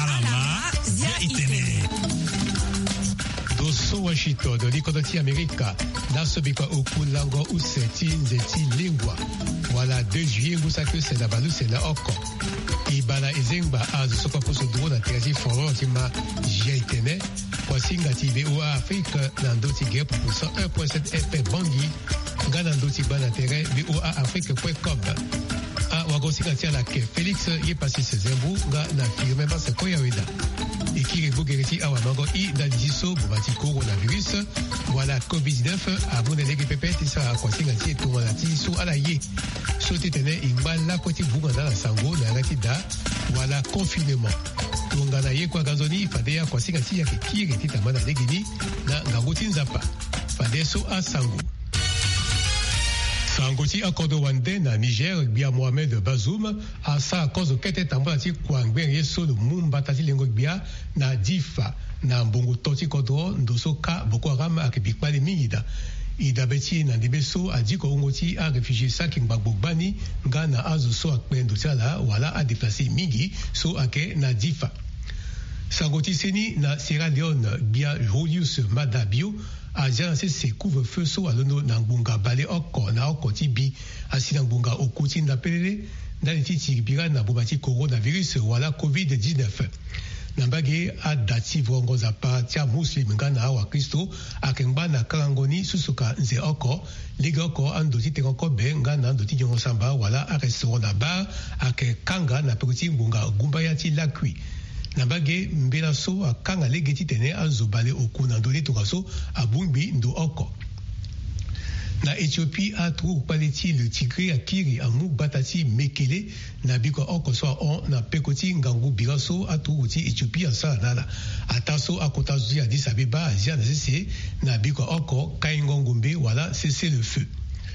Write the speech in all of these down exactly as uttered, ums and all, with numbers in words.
Alama zia itene. Doso Washington do likodoti Amerika nasobikwa okulango useti nzeti lingwa wala deux juillet ngusake sena balu sena oko ibala ezengba azo sokwa poso duro na terasi foro tima jia itene kwa singa ti V O A Afrique na ndoti gere pour cent un virgule sept F M bangi nga na ndoti bana terrain V O A Afrique point com a wagosinga tia la ke Félix ye pasi sezembu nga na firme ba se koya weda ikiri bugereti awa mango i na diso bubati coronavirus wala covid dix-neuf abonde lege pepe tisa kwasinga tia to wala ti so ala ye so tetene imbala kweti bunga na sango na ngati da wala confinement tungana ye kwa gazoni fadea kwasinga tia ke kiri tita mana legini na ngaguti nzapa fadeso a sango Sangoti akodo wande na Niger bia Mohamed Bazoum a sa cause kete tambala ti kwangbe yeso de mumba tati lengo bia na difa na mbongo toti kodo ndoso ka Boko Haram akibikpali mingida ida beti na ndibeso adiko ongoti a réfugié saking bagbogbani ngana azo so akpendo tiala wala a déplacé mingi so ake na difa Sangoti seni na Sierra Leone bia Julius Madabio a lancé ses couvre-feu so alono na ngbunga bale oko na oko tibi asi na ngbunga okuti na pelele na lititi bira na bobati coronavirus wala covid dix-neuf na mbage a dati vrongo za pa tia muslim nga na awa kristo akengba na karangoni susuka nze oko liga oko andoti tengoko be nga na andoti jongo samba wala a restaurant na bar ake kanga na pekuti ngbunga gumba ya ti lakui na bage mbela so akanga legeti tene azobale okuna ndole tokaso abumbi ndo oko na Éthiopie a trou paleti le tigre akiri amu batati mekele na biko oko so on na pekoti ngangu biraso a trou ti Éthiopie asa nala ataso akota zuya Addis Abeba azia na sese na biko oko kaingongombe wala cesser le feu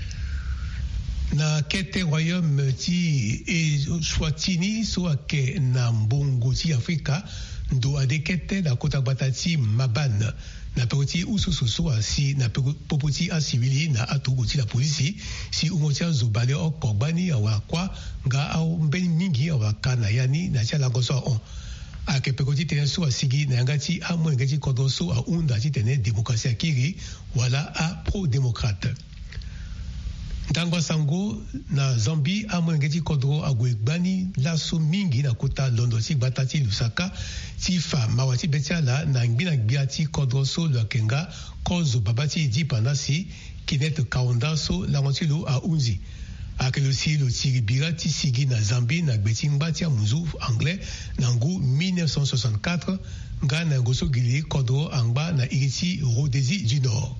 na kete royaume ti Eswatini so ake na mbongo ti Afrika ndo ade kete na kota batati maban na pekoti ususu so asi na popoti asibili na atugo ti la polisi si umoti azobale okogbani awa kwa nga au mbeni mingi awa kana yani na tia lango so on ake pekoti tene so asigi na ngati amwe ngati kodo so a unda ti tene demokrasia kiri wala a pro-démocrate Ndangwa sango na Zambie amwengeti kodro agwegbani laso mingi na kuta londo ti batati lusaka ti fa mawati betiala na ngbina gbia ti kodro so lo kenga kozo babati di panasi kinet kaonda so langotilo a unzi akelo si lo tiribira ti sigi na Zambie na gbeti ngbati a muzu anglais na ngu mille neuf cent soixante-quatre nga na ngoso gili kodro angba na iriti Rhodésie du Nord.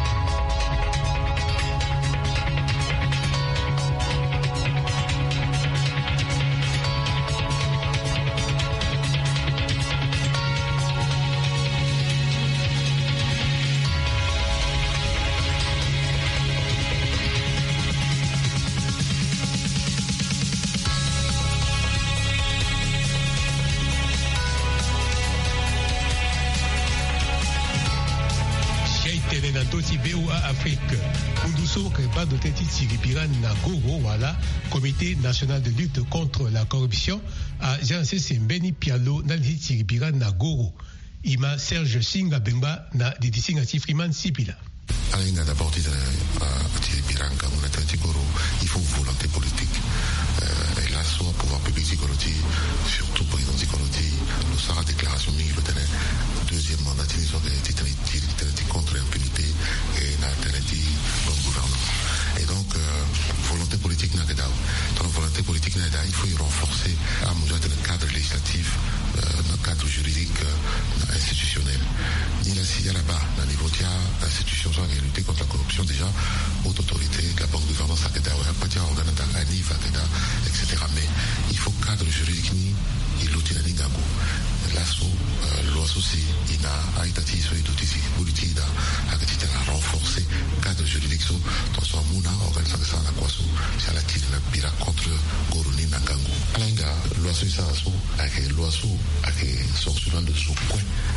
V O A Afrique Unduso Krepa de Teti Tiribira Nagoro wala Comité national de lutte contre la corruption a lancé Sembeni Pialo Naldi Tiribira Nagoro Ima Serge Singa Bemba na Didi Singa Tifriman Sipila. Alain d'abord dit à Tiribira Nagoro, il faut une volonté politique. Et là, soit pouvoir public surtout pour l'identité nous sera déclaration mingi le terrain. Deuxième mandat, ils ont été contre l'impunité et la bonne gouvernance. Et donc, euh, volonté politique n'a que d'au. Dans la volonté politique n'a il faut y renforcer à mesure de le cadre législatif, euh, le cadre juridique, euh, institutionnel. Ni là, s'il y a là-bas, dans le niveau de l'institution, soit de lutter contre la corruption, déjà, haute autorité, la bonne gouvernance, à Kedao, à Patia, Organa, à Niv, à Kedao, et cetera. Mais il faut cadre juridique, ni, il l'outil, ni, Gango. L'assaut, l'oiseau, aussi, il a, a été ici, d'outils, politique, à Kedita, à renforcer, cadre juridique, so, dans son mouna, organisation, à quoi, so, c'est la tire, la pira contre Goroni, Nangango. Alenga, l'oiseau, ça, so, avec l'oiseau, avec son suivant de son coin.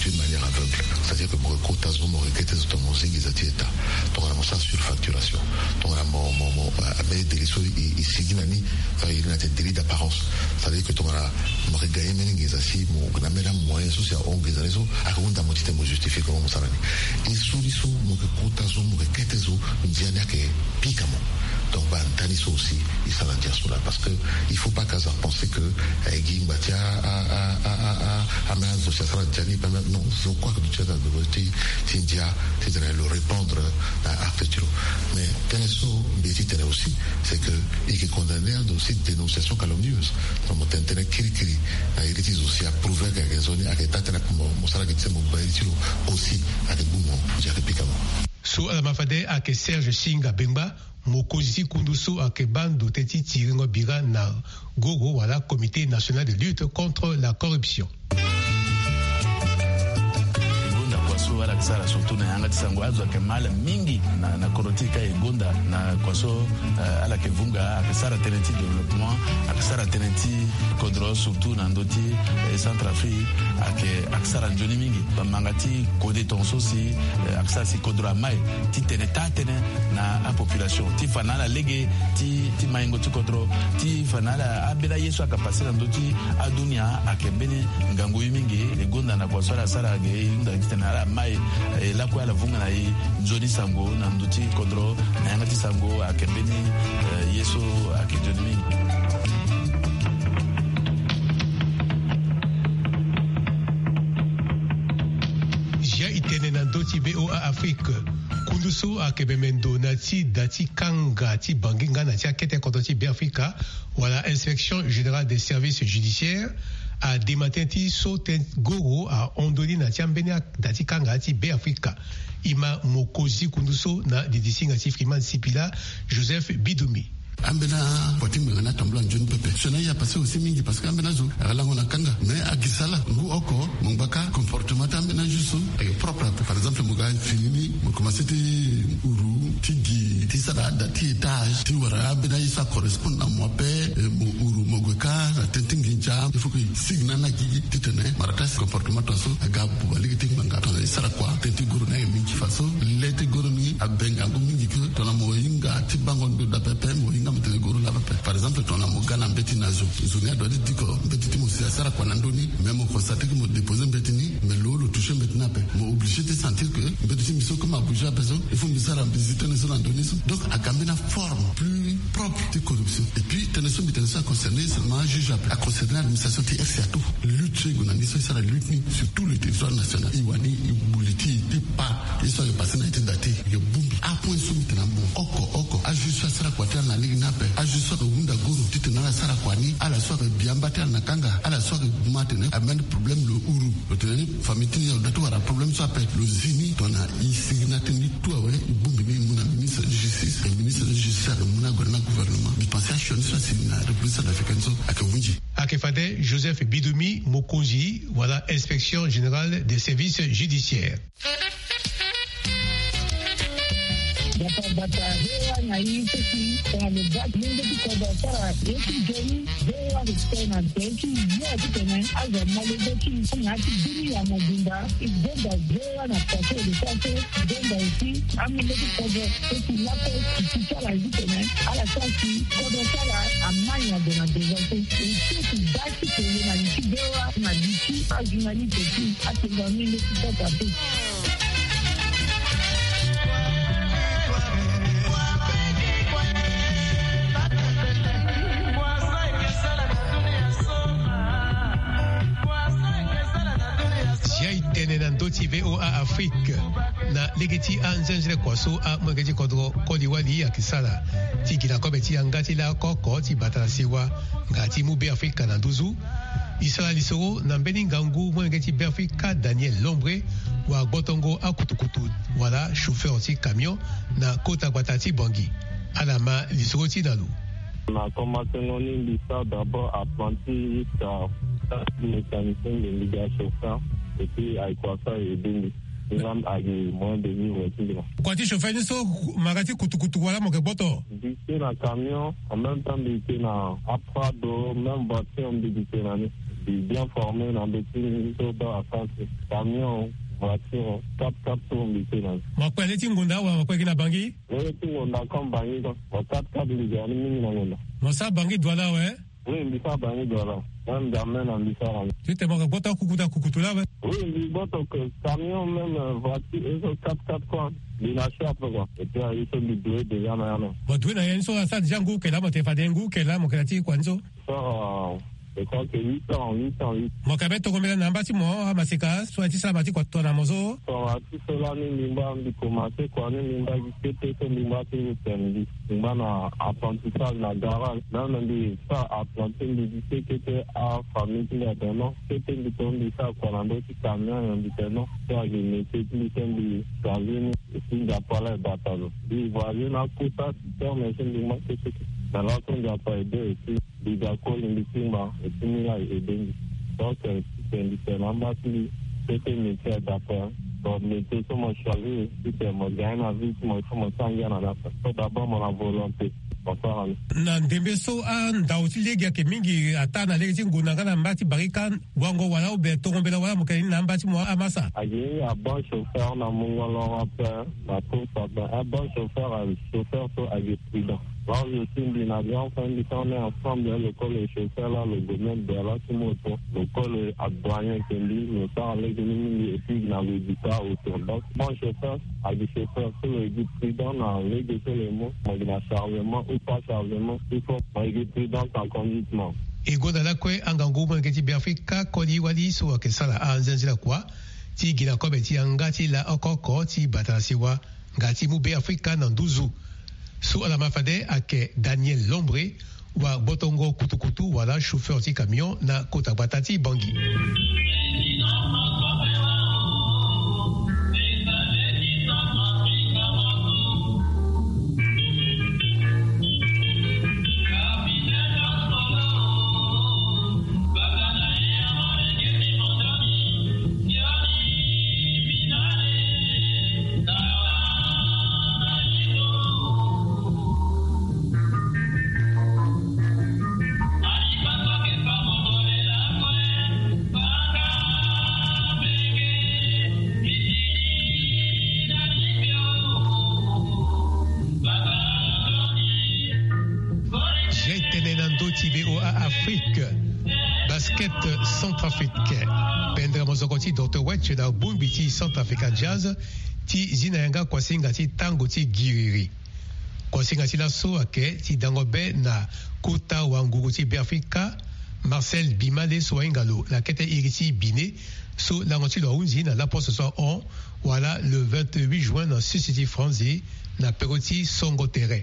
d'une manière aveugle. C'est-à-dire que mon quota zoom, mon requête, c'est mon zing, ils attirent état. Donc on a ça sur facturation. Donc on a mon, mon, mon, avec des risques, ici, il y a un délit d'apparence. C'est-à-dire que on a, mon regard, mais assis, mon, on a mis un moyen, c'est à on les réseaux, à quoi on a motivé, moi justifié comment on s'arrête. Et sous les sous, mon quota zoom, mon requête zoom, on dit, il y a que pique à moi. Donc, bah, Taniso aussi, il s'en a dit à cela. Parce que, il ne faut pas qu'à penser que, Guy Mbatia, a, a, a, a, a, non, je crois que tu as dit, Tindia, tu dois le répondre à Arthur. Mais, Taniso, Béti, tu aussi, c'est que, il est condamné à aussi dénonciation calomnieuse. Donc, tu as kiri kiri, il est aussi à prouver qu'il y a des zones, à des tas de mon salaire qui est aussi, à des boumons, j'ai répliqué. So, à la mafade, à que Serge Singa Bemba, mokozisi kunduso akebando teti tiringo bira na gogo wala comité national de lutte contre la corruption. Wala kisara surtout na yanga tisango azo ke mala mingi na na korotika egonda na kwaso uh, ala ke vunga akisara tenenti développement akisara tenenti kodro surtout na ndoti e Centrafrique ake akisara njoni mingi bamangati kode tonso si akisara si kodro mai ti teneta tene na a population ti fanala lege ti ti maingo ti kodro ti fanala abela yeso akapasi na ndoti adunia akembene ngango mingi egonda na kwaso ala sara ge nda tena mai la kwa la vunga na i Johnny Sango na nduti kodro na yangati Sango akembeni yeso akijoni. Jia itene na ndoti B O A Afrique kunduso akebemendo na ti dati kanga ti banginga na ti akete koto ti B Africa wala inspection générale des services judiciaires a démantelé Soten Goro a ondoni na tiambenia dati kanga ti B Africa ima mokozi kunduso na didisinga ti Freeman Sipila Joseph Bidoumi. Ambena poti mengana tambula njoni pepe sona ya passé aussi mingi parce que ambena zo alango na kanga mais agisala ngu oko mbaka comportement ambena juste et propre par exemple muga fini mo commencer ti uru tigi ti sala dati étage ti wara ambena isa correspond à moi pe mo uru mo goka tentingi nja il faut que signa na gigi titene maratas comportement toso aga bali ti manga to sala kwa tenti guru na mingi faso lete guru ni abenga ngu mingi ko to na mo inga ti bangon do da pepe mo par exemple, ton amour en bêtine à Zounia doit dire que petit mot, c'est à ça qu'on a donné, même au constaté que mon déposé un bêtini, mais l'eau, le toucher maintenant, mais obligé de sentir que petit mission comme à bouger à personne, il faut me faire un visiter une seule andonisme. Donc, à camber la forme plus propre de corruption. Et puis, tenez-vous, mais tenez-vous à concerner seulement un juge à concerner l'administration qui est à tout. Lutte chez Gounaniso, ça la lutte sur tout le territoire national. Iwani, Ibouliti, Ipa, ils sont passés dans les datés, il y a boum, à point soumis à mon oko, oko, à juste à ça, quoi, la ligue n'a pas. A je sois Wunda Guru, Tite Nala Sarakwani, à la soirée Biambata Nakanga, à la soirée Matene, amène problème le Uru. Le tenez, famille Tini, le problème soit fait. Le Zini, ton a ici, Natini, tout, ouais, Boumini, mon ministre de justice, le ministre de justice, le Mouna gouvernement. Je pensais à Choni, ça c'est une république africaine, à Kawunji. Akefade, Joseph Bidoumi, Mokonji, voilà, inspection générale des services judiciaires. Bata bata hewa na hii sisi kwa mabati mingi kwa bara yetu jeni hewa kutena teki ya kutena aza malizo ki ngati dini ya mabunda igenda hewa na pate lisate igenda isi amile kwa teki lapo kitala ikutena ala sasi kwa sala amanya dona dezate isi basi kwa na isi hewa na isi ajunali teki atenga mingi kwa pate. Ndoti V O A Afrique na legeti anzenjele kwaso a mwengeji kodro kodi wali ya kisala tiki na kometi ya ngati la koko ti batala siwa ngati mu B Afrique na nduzu isala lisoro na mbeni ngangu mwengeji B Afrique Daniel Lombre wa Botongo a kutukutu wala chauffeur ti camion na kota kwatati Bangi alama lisoro ti nalu. On a commencé non l'histoire d'abord apprenti jusqu'à mécanicien de méga chauffeur. Et puis, avec quoi ça, et bien, il va avec moins de vivre et tout. Quand tu chauffes, tu sais, magati kutukutu wala mon boto. J'étais dans le camion, en même temps, j'étais dans Aprado, même voiture, on j'étais dans bien formé dans des petits soldats à France, camion, voiture, quatre quatre tours de pénal. Moi, les Tingunda ou quoi qui n'a bangi? Les Tingunda comme bangi, quatre quatre de gars, ni n'angona. Moi, ça bangi doit là, ouais? Oui, il ça bangi doit là. Même d'amène en différent. Tu t'es mort à boire coucouta coucoutoula, ouais? Oui, il boit que camion, même voiture, ils ont quatre quatre quoi. Il a acheté après quoi. Et puis, ils sont libérés déjà maintenant. Bon, tu n'as rien sur ça, déjà, goût, que là, mon téléphone, goût, que là, mon créatif, quoi, ça? Je crois que huit ans, huit ans, huit ans. Mon cabet, tu remets un bâtiment, à Masika, soit tu sais, la quoi, ton amozo? Sur tout cela, nous, nous avons commencé, quoi, nous, nous avons dit que nous avons dit que nous avons apprentissage, la garage, nous avons dit ça, apprentissage, nous avons dit que c'était à famille, nous avons dit que nous avons dit ça, quoi, nous avons dit que nous avons dit que nous avons dit que nous avons dit que nous avons dit que nous avons dit que nous avons dit que nous avons dit que nous avons dit que nous avons dit que dans l'autre, on n'a pas aidé, et puis, les gars, ils me disent, et puis, nous, là, aidé. Donc, c'est différent, c'était un métier d'affaires. Donc, le métier, c'est mon choisi, c'était mon gain à vie, mon sang, en affaires. D'abord, mon volonté. Na ndembe so an dauti legi ke mingi atana legi nguna kana mbati barikan wango wala ube tokombela wala mukani na mbati mo amasa ayi a bon chauffeur na mungolo apa la pousse un bon chauffeur un chauffeur so agi prudent. Là, je suis bien avion, enfin, on est ensemble, le col est chauffeur là, le domaine de la moto, le col est à doyen qui dit, le temps avec les mini et puis dans le guitare autour. Donc, bon chauffeur, avec chauffeur, c'est le guide prudent, dans les deux éléments, il a chargement ou pas chargement, il faut un guide prudent en conduitement. Et Godala kwe angangu mangeti Biafrika kodi wali so ke sala anzanzila kwa ti gina kobe ti angati la okoko ti batansiwa ngati mu Biafrika nanduzu. Sous la mafade ake Daniel Lombre wa botongo kutukutu wala chauffeur ti camion na kota batati bangi. Afrique, basket centrafricain. Pendra mozokoti docteur Wetch da bumbiti centrafricain jazz ti zinayanga kwasinga ti tango ti giriri. Kwasinga ti laso ake ti dangobe na kota wangugu ti Biafrika Marcel Bimale so ingalo la kete iriti bine so langoti lo unzi na la poste so on voilà le vingt-huit juin dans City Franzi na peroti songo terre.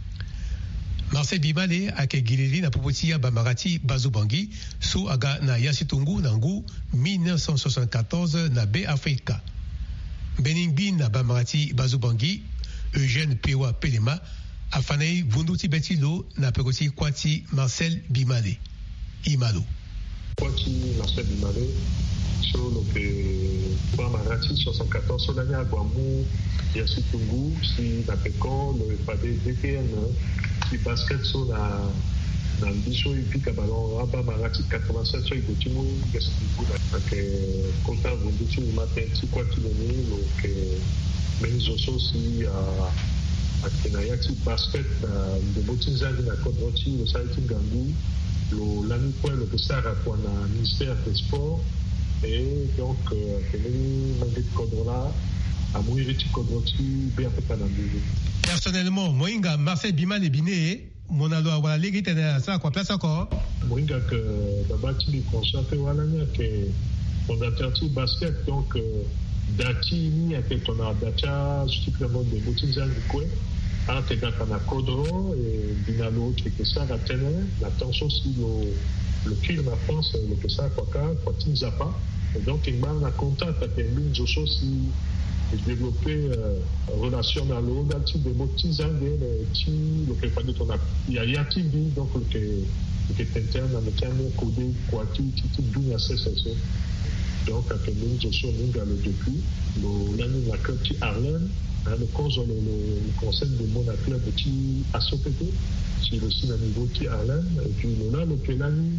Marcel Bimale ake gilili na popoti ya bamarati bazubangi so aga na yasitungu nangu mille neuf cent soixante-quatorze na B Afrika. Beningbi na bamarati bazubangi Eugène Pewa Pelema afanei vunduti betilo na peroti kwati Marcel Bimale. Imalo. Kwati Marcel Bimale so lo ke bamarati soixante-quatorze so danya gwamu yasitungu si na peko le pade D P N si basket so na na biso ipika balon aba marati quatre-vingt-sept so igotimu gasibu na ke kota vunduti matin si kwati leni lo ke menzo so si a akena yati basket de botinzali na kodroti lo saiti gangu lo lani kwa lo kesara kwa na ministère des sports et donc akeni manget kodrola amouiriti kodroti be apeta na biso. Personnellement, Moinga, Marcel Bimale Biné, mon allo à la ligue était ça quoi place encore. Moinga que d'abati les consciences voilà que fondateur du basket donc dati ni à quel ton data supplément de boutiques du coin à te gata na kodro et binalo qui que ça la télé la tension sur le le kill na France le que ça quoi quoi tinzapa et donc il m'a na contact avec une josso si et développer euh, relation à l'eau dans type de motifs anglais qui le que pas de ton il y a y a qui dit donc le que le que interne dans le terme codé quoi qui qui d'une association donc à quel niveau je suis le depuis le l'année la club qui Harlem le cause le le conseil de mon club qui a sauté sur le site niveau qui Harlem et puis là le que l'année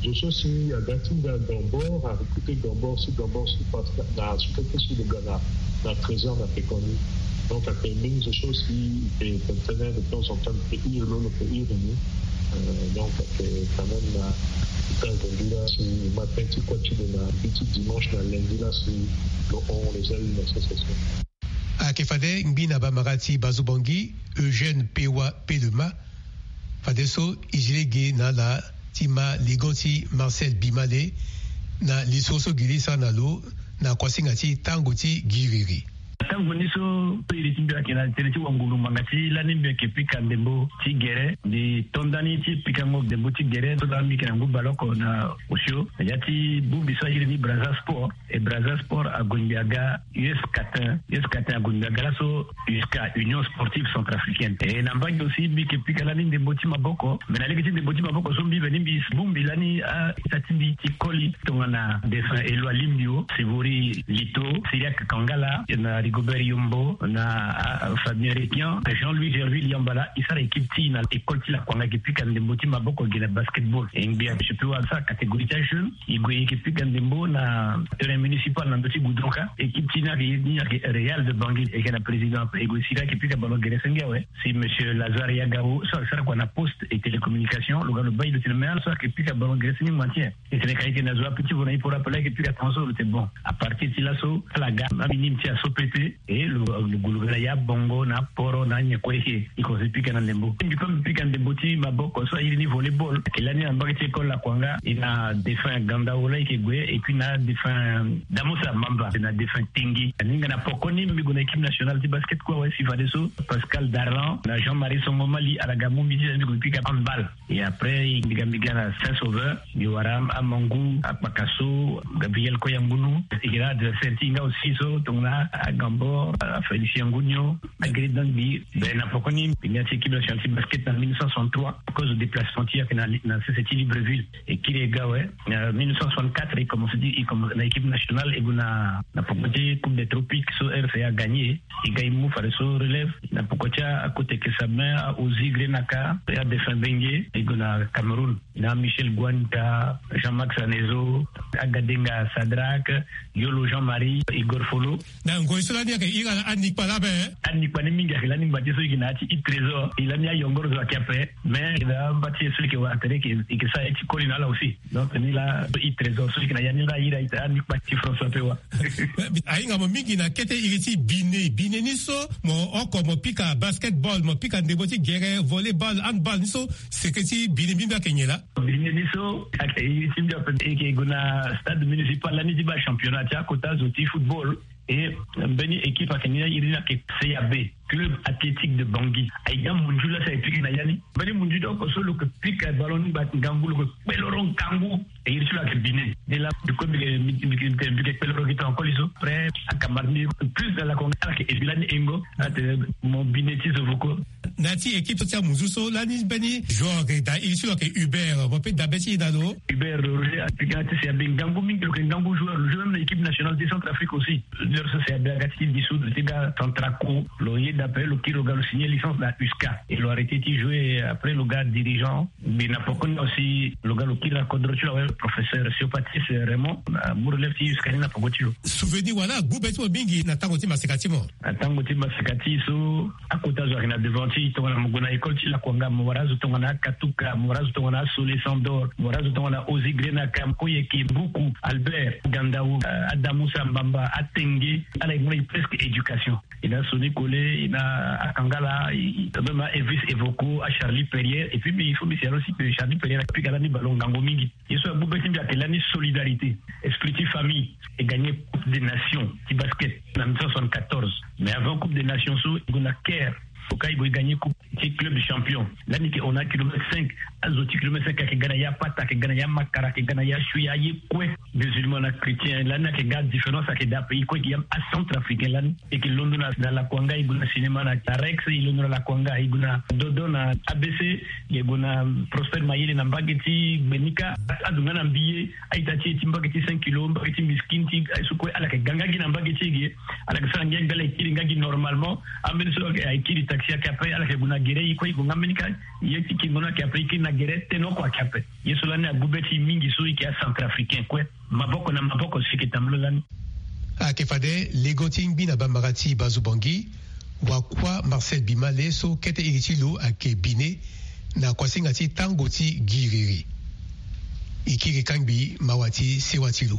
Je suis aussi à Datinga Gambor, à recruter Gambor, si Gambor, si parce que dans ce que sur le Ghana, dans le trésor, n'a fait connu. Donc, après une je suis aussi, et tenait de temps en temps, le pays, le pays venu. Donc, quand même, quand on dit là, si matin, tu quoi, tu donnes un petit dimanche, dans lundi, là, si on les a eu une association. À Kefade, Mbina Bamarati Bazubangi, Eugène Pewa Pedema, Fadeso, Ijilege Nala, Tima Ligonti Marcel Bimale, na Lisoso Gilisa Nalo, na Kwasingati Tangoti Giriri. Tangu niso ilitimba kina teleti wangulu mangati la nimbe ke pika ndembo tigere di tondani ti pika mo ndembo tigere to dambi kana ngu baloko na osho yati bubi so yiri ni Brazza Sport et Brazza Sport a Gunyaga U S Qatar U S Qatar a Gunyaga so jusqu'à Union Sportive Centrafricaine et nambangi aussi bi ke pika la ni ndembo ti maboko mena leki ti ndembo ti maboko so mbi beni bi bumbi lani a tatindi ti koli tongana defa elwa limbio sivori lito Siriak Kangala na Rigobert Yombo na Fabien Rétian Jean-Louis Gerville Yambala isara équipe ti na école ti la kwanga ki pika ndembo ti maboko gena basketball et mbia je peux voir ça catégorie ta jeune igwe équipe pika ndembo na terrain municipal na ndoti gudroka équipe ti na ni Real de Bangui et gena président igwe sira ki pika ballon gena senga ouais si monsieur Lazaria Garo ça ça quoi na poste et télécommunication le gars le bail de téléméal ça ki pika ballon gena senga maintien et c'est les na zo petit vous pour rappeler que pika transfert c'est bon à partir de là so la gamme minime ti a sopété et le gulugala ya bongo na poro na nyekweke iko zipika na lembo ndi comme pika ndembo ti maboko so il ni volleyball elani ambaki école la kwanga ina défunt ganda ola ikegwe et puis na défunt damosa mamba na défunt tingi ninga na pokoni mbigo na équipe nationale de basket quoi ouais si Vadeso Pascal Darlan na Jean-Marie Songomali à la gamu midi mbigo pika handball et après indiga mbiga na Saint-Sauveur di waram amangu apakaso Gabriel Koyambunu ikira de Sentinga aussi so tongna a Gambo à Félicien Gougno, malgré Dangbi, ben n'a pas connu une équipe nationale de basket en dix-neuf cent soixante-trois à cause du déplacement qui a fait dans cette Libreville et qui les gars ouais en dix-neuf cent soixante-quatre il commence dit il comme l'équipe nationale et guna n'a pas côté coupe des tropiques so R F A gagné il gagne mou faire so relève n'a pas côté à côté que sa mère Ozi Grenaka et à défendre Bengue et guna Cameroun na Michel Guanta Jean-Max Anezo Agadenga Sadrak Yolo Jean-Marie Igor Folo na ngoisola dia ke ira anik palabe anik pani minga ke lani mbati so ikinati i trésor ilani ayongoro zo akiape mais da mbati so ke wa tere ke ke sa eti kolina la aussi donc ni la i trésor so ikina yani la ira ita anik pati François Pewa ainga mo mingi na kete iriti bine bine ni so mo oko mo pika basketball mo pika ndeboti gere volleyball handball ni so seketi bine bine kenyela bine ni so ak iriti mbia pe ke guna stade municipal lani di ba championnat ya kota zo ti football et beni équipe à Kenya irina ke C A B club athlétique de Bangui aïga munjula sa épique na yani beni munjudo ko solo que pique ballon bat ngangu ko peloron kangu et il sur la bine de la de comme le pique peloron qui est en coliso près à Camarni plus dans la Congo que Ebilani Engo mon bineti zovoko nati équipe tia muzuso lani beni joueur da il sur que Hubert mo pe dabeti dalo Hubert Roger apigate c'est ngangu mingi que ngangu joueur le joueur de l'équipe nationale de Centrafrique aussi leur c'est à Bagati dissous de Tiga Centraco loyer d'appel au Kiroga le signé licence de U S C A et l'ont arrêté de jouer après le gars dirigeant mais n'a pas connu aussi le gars le Kira Kodrochu le professeur Siopatis Raymond pour le U S C A n'a pas goûté souvenir voilà goubeto bingi na tango ti masekati mo tango ti masekati so à côté de la devanti to na mugona école ti la kwanga morazo to na katuka morazo to na Solé Sandor morazo to na Ozi Grena kam koyeki beaucoup Albert Gandao Adamu Sambamba Atenge à la presque éducation il a sonné collé il a à Kangala il même à Elvis Evoko à Charlie Perrier et puis mais il faut mais c'est aussi que Charlie Perrier a pu gagner ballon gango mingi il soit beaucoup de bien l'année solidarité esprit famille et gagner coupe des nations qui basket en dix-neuf cent soixante-quatorze mais avant coupe des nations so il a Caire au cas il a gagné coupe club de champion l'année on a kilomètre cinq azoti kilomètre cinq qui gagne ya pata qui gagne ya makara qui gagne ya chuya ye kwe musulman na chrétien l'année qui gagne différence avec des pays quoi qui a centrafricain l'année et qui london dans la kwanga il guna cinéma na Rex il london la kwanga il guna dodo na A B C il guna Prosper Mayele na mbageti benika adunga na mbiye aitati timbageti cinq kilos mbageti miskinti sukwe ala ke ganga gina mbageti gi ala ke sanga ngala kiri ngagi normalement amene so ai kiri taxi après ala ke guna gere iko iko ngamenika yeti kingona ki après ki na gere teno kwa kape yesola na gubeti mingi so iki centrafricain kwe maboko na maboko siki tamlolani akefade legoting bina bamarati bazubangi wakwa Marcel Bimale so kete iritilo akebine na kwasingati tangoti giriri ikiri kangbi mawati sewatilo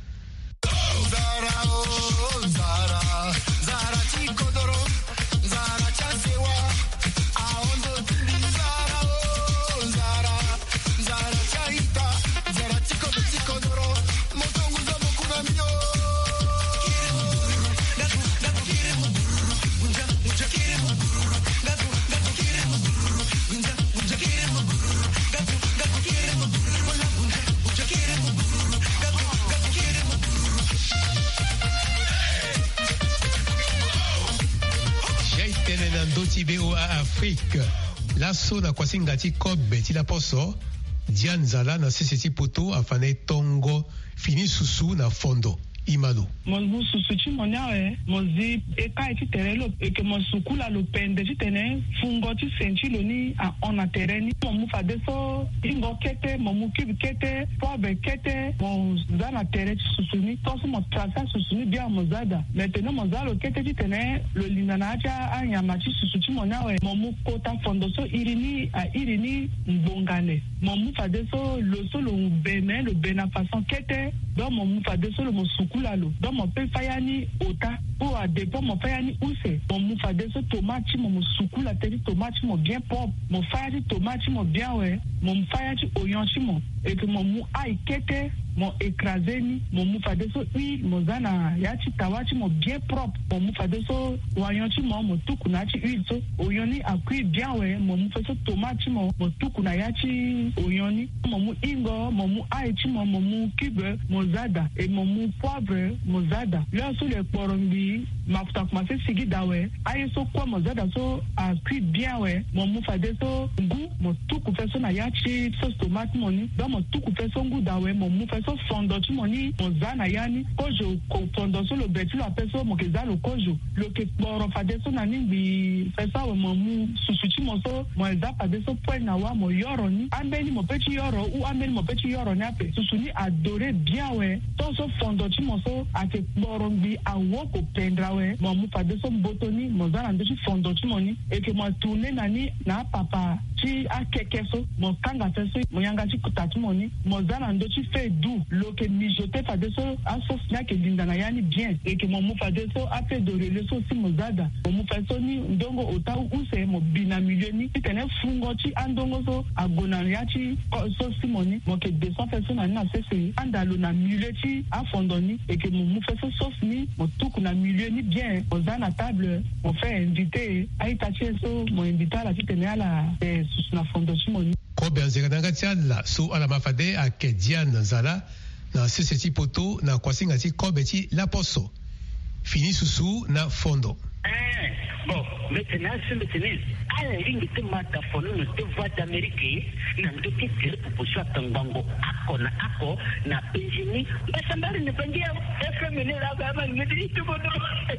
Zara oh Zara Zara chikodoro Zara chasewa aondo tili Zara oh Zara Zara chaita Zara chikodo chikodoro motongu za mokuna mio kire muguru datu datu kire muguru unja unja kire muguru datu datu kire muguru unja unja kire muguru datu datu kire muguru unja unja kire muguru datu datu kire muguru Tenenando Tibeo a Afrique. Lasso na kwasingati kobe tila poso. Diane Zala na sisiti poto afane tongo fini susu na fondo. Imalo. Mon susu chi monawe mozi eka eti terelo eke mon sukula lo pende ti tene fungo ti senti lo ni a ona tereni mon mu fade so ingo kete mon mu kibi kete pobe kete mon zana tere ti susu ni to so mon trasa susu ni bia mon zada maintenant mon zalo kete ti tene lo linana aja anyama ti susu ti monawe mon mu kota fondo so irini a irini mbongane mon mu fade so lo so lo bene lo bena façon kete donc mon mu fade so lo mo sukula lo donc mon pe fayani ota ou à dépôt mon fayani ouse mon mu fade so tomate mon sukula teri tomate mon bien propre mon fayani tomate mon bien ouais mon fayani oignon mon et que mon mu a kete mon écrasé ni mon mu fade so huile mon zana yachi tawachi mon bien propre mon mu fade so oignon mon mon tukuna chi huile so oignon ni a cuit bien ouais mon mu fade so tomate mon mon tukuna yachi oignon ni mon mu ingo mon mu aichi mon mon mu cube mon zada et mon mu poivre mon zada là sur les porombi mafuta commencé sigi dawe aye so kwa mon zada so a cuit bien ouais mon mu fade so goût mon tuku fait so na yachi sauce tomate mon ni donc mon tuku fait so goût dawe mon mu fait so fondo tu moni mon zana yani kojo ko fondo so lo beti lo apeso mo ke zalo kojo lo ke boro fade so na ni bi fait ça mon mu susuchi mo so mo za fade so point na wa mo yoro ni ambeni mo petit yoro ou ambeni mo petit yoro ni ape susuni adoré bien ouais to so fondo tu mo so ake boro bi awo ko pendra ouais mo mu fade so botoni mo zana ndo fondo tu moni e ke mo tourner na ni na papa ti akeke so mo kanga fait so mo yanga ti kutatu moni mo zana ndo ti fait doux lo ke mijote fade so aso sna ke lindana yani bien et que mon mu fade so a fait de relais so si mo zada mo mu fade so ni ndongo ota use mo bina milieu ni tene fungo ti andongo so agona yati so si moni mo ke deux cents personnes na sese andalo na milieu ti a fondoni et que mon mu fade so sauce ni mo tuku na milieu ni bien mo zana table mo fait invité aita ti so mo invita la ti tene ala eh na fondo ti moni ko benzera na gatiala so ala mafade a ke Diane Zala na seseti poto na kwasinga ti kobeti la poso fini susu na fondo eh bon maintenant c'est maintenant ala ringi te mata fono no te voix d'Amérique na ndo ke te proposition tangango ako na ako na penjini basambari ne pengia efemene la gama ngedi to bodo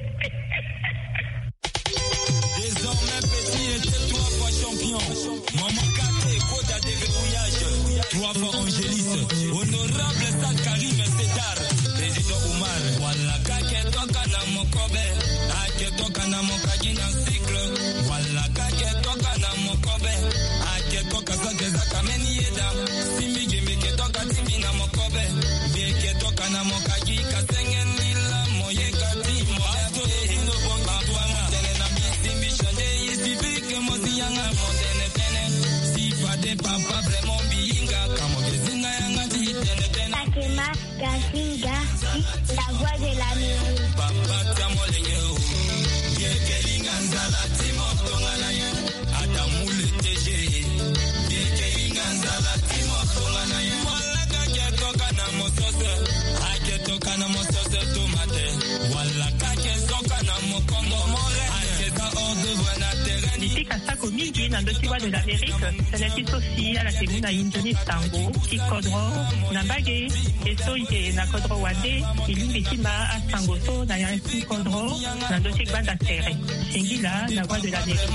désormais petit était trois fois champion maman Katé Koda de verrouillage trois fois Angélis honorable Karim Sédar président Oumar wala kake toka na mokobe ake toka na mokaji na cycle wala kake toka na mokobe ake toka zote za kameni yeda simbi gimike toka timi na mokobe beke toka na mokaji kasenge nila moye kati moato hino bonga tuama tene na bisimbi shande isibike mozi yanga modene tene sifade papa vraiment biinga kamo gezinga yanga titene tene Fatima Gazinga la voix de la mairie papa tamolenyo yekelinga nzala timo tongana ya adamule teje yekelinga nzala timo tongana ya wala kake toka na mosose ake toka na mosose tomate wala kake toka na mokongo more ake ta ordre na terrain Itika sako mingi na ndotiwa de l'Amérique, seleti sosi ala temuna indoni tango, ki kodro, na mbage, eso ike na kodro wade, ilingi tima a sangoto na yansi kodro, na ndoti banda tere. Singila na voix de l'Amérique.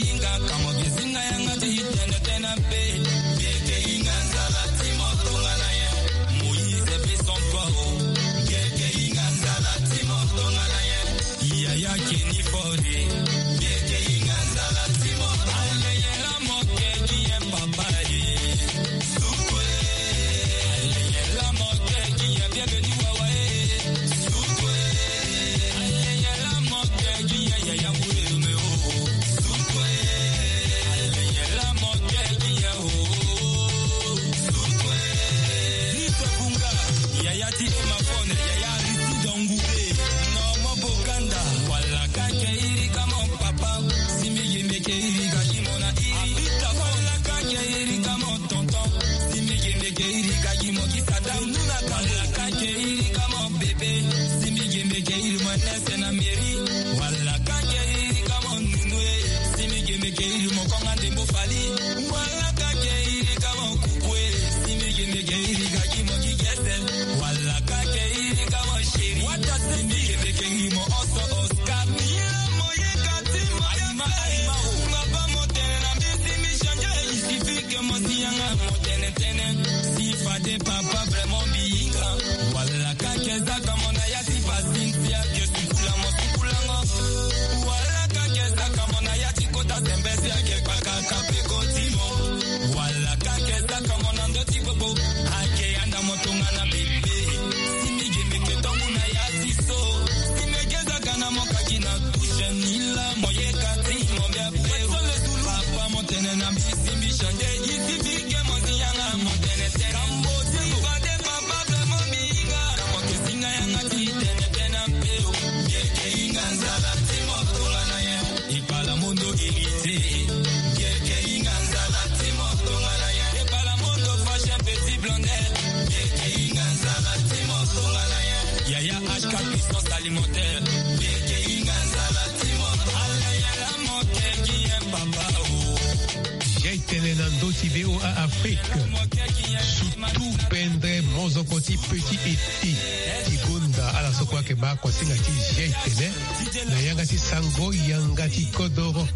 Petit eti Tigunda ala sokwa ke ba kwa singa ti jeitene na yanga ti sango yanga ti kodoro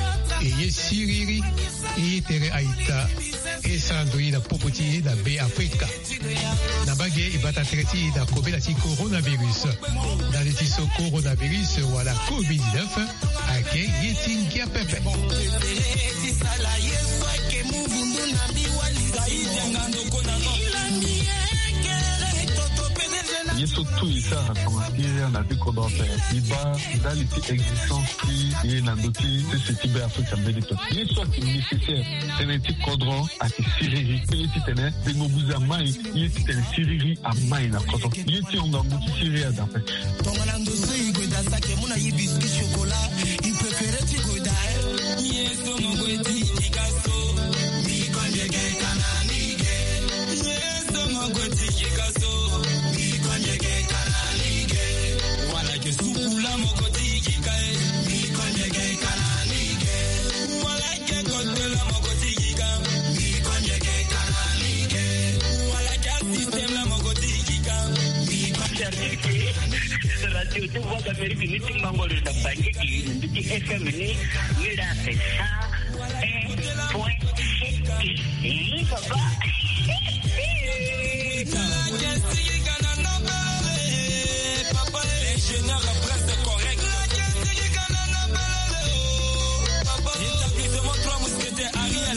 e ye siriri e tere aita e sandoi na popoti da be Afrika na bage ibata treti da kobela ti coronavirus da ti so coronavirus wala covid dix-neuf ake yetin kia pepe yeso tu isa rakamasiria na biko dope iba daliti existence qui est na doti ce type Africa medito yeso qui nécessaire teneti kodron ati siriri yeti tene bengobuza mai yeti tene siriri a mai na kodron yeti onga muti siriri adape tongana ndoso igweda sake muna yibiski chocolat il préférait ti goda yeso mogweti ikaso mi konjege kananige yeso mogweti ikaso Radio tu voix d'Amérique ni tu mango le tapage qui nous dit F M ni ni là c'est ça un point et papa papa l'ingénieur presque correct papa établissement trois mousquetaires Ariel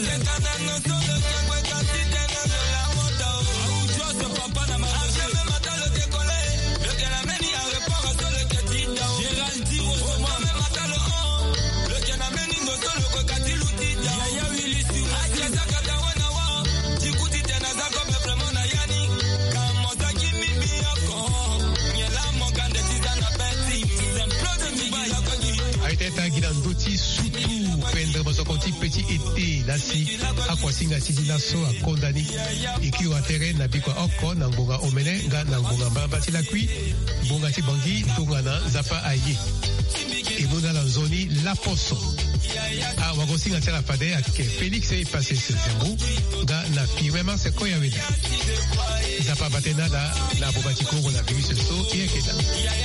petit été nasi akwasinga sidina so akondani ikiwa tere na bikwa oko na ngonga omene nga na ngonga mbamba tila kui bonga ti bangi tunga na zapa aye imuna la zoni la poso a wagosinga tela fade ake Felix e passé ce zéro da na firmement se koya weda zapa batena da na bobati kongo na virus so e keda